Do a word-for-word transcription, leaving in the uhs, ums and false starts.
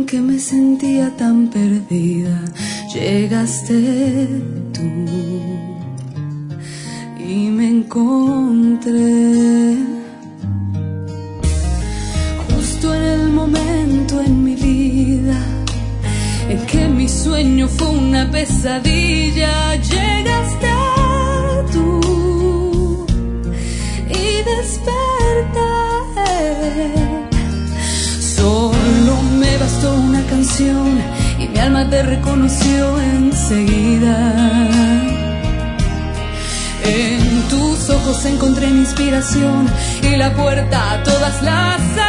que me sentía tan perdida, llegaste tú y me encontré justo en el momento en mi vida en que mi sueño fue una pesadilla. Llegaste tú y desperté. Solo me bastó una canción y mi alma te reconoció enseguida. En tus ojos encontré mi inspiración y la puerta a todas las